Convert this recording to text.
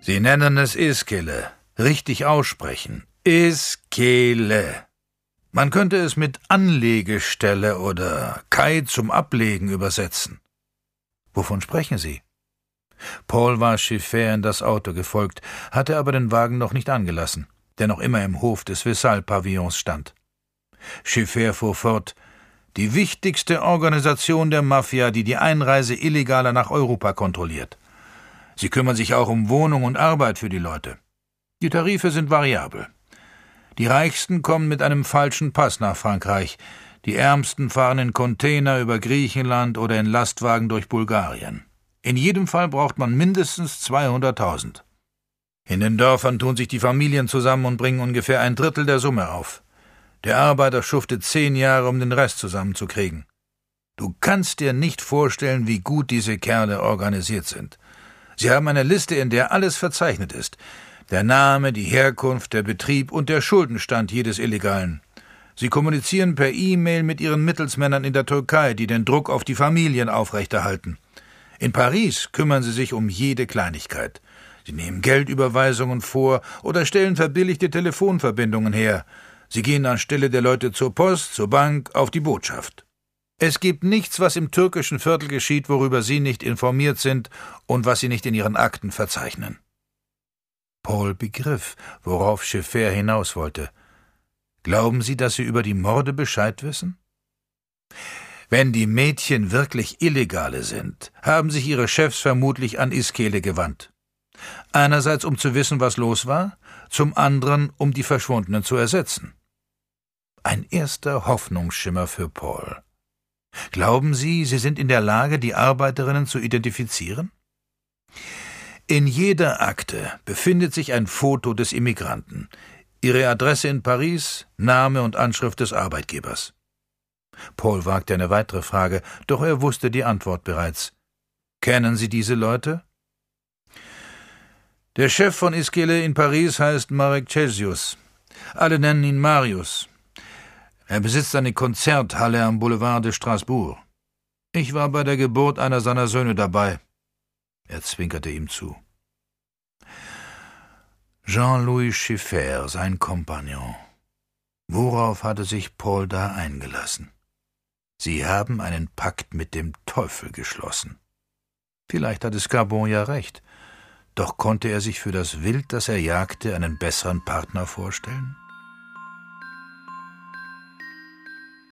Sie nennen es Iskele. Richtig aussprechen. Iskele. Man könnte es mit Anlegestelle oder Kai zum Ablegen übersetzen. Wovon sprechen Sie? Paul war Chiffert in das Auto gefolgt, hatte aber den Wagen noch nicht angelassen, der noch immer im Hof des Vissal-Pavillons stand. Chiffert fuhr fort: Die wichtigste Organisation der Mafia, die die Einreise Illegaler nach Europa kontrolliert. Sie kümmern sich auch um Wohnung und Arbeit für die Leute. Die Tarife sind variabel. Die Reichsten kommen mit einem falschen Pass nach Frankreich, die Ärmsten fahren in Container über Griechenland oder in Lastwagen durch Bulgarien. In jedem Fall braucht man mindestens 200.000. In den Dörfern tun sich die Familien zusammen und bringen ungefähr 1/3 der Summe auf. Der Arbeiter schuftet 10 Jahre, um den Rest zusammenzukriegen. Du kannst dir nicht vorstellen, wie gut diese Kerle organisiert sind. Sie haben eine Liste, in der alles verzeichnet ist. Der Name, die Herkunft, der Betrieb und der Schuldenstand jedes Illegalen. Sie kommunizieren per E-Mail mit ihren Mittelsmännern in der Türkei, die den Druck auf die Familien aufrechterhalten. In Paris kümmern sie sich um jede Kleinigkeit. Sie nehmen Geldüberweisungen vor oder stellen verbilligte Telefonverbindungen her. Sie gehen anstelle der Leute zur Post, zur Bank, auf die Botschaft. Es gibt nichts, was im türkischen Viertel geschieht, worüber Sie nicht informiert sind und was Sie nicht in Ihren Akten verzeichnen. Paul begriff, worauf Chiffert hinaus wollte. Glauben Sie, dass Sie über die Morde Bescheid wissen? Wenn die Mädchen wirklich Illegale sind, haben sich ihre Chefs vermutlich an Iskele gewandt. Einerseits, um zu wissen, was los war, zum anderen, um die Verschwundenen zu ersetzen. Ein erster Hoffnungsschimmer für Paul. Glauben Sie, Sie sind in der Lage, die Arbeiterinnen zu identifizieren? In jeder Akte befindet sich ein Foto des Immigranten, ihre Adresse in Paris, Name und Anschrift des Arbeitgebers. Paul wagte eine weitere Frage, doch er wusste die Antwort bereits. Kennen Sie diese Leute? Der Chef von Iskele in Paris heißt Marek Cesius. Alle nennen ihn Marius. Er besitzt eine Konzerthalle am Boulevard de Strasbourg. Ich war bei der Geburt einer seiner Söhne dabei. Er zwinkerte ihm zu. Jean-Louis Chiffert, sein Kompagnon. Worauf hatte sich Paul da eingelassen? Sie haben einen Pakt mit dem Teufel geschlossen. Vielleicht hatte Scarbon ja recht, doch konnte er sich für das Wild, das er jagte, einen besseren Partner vorstellen?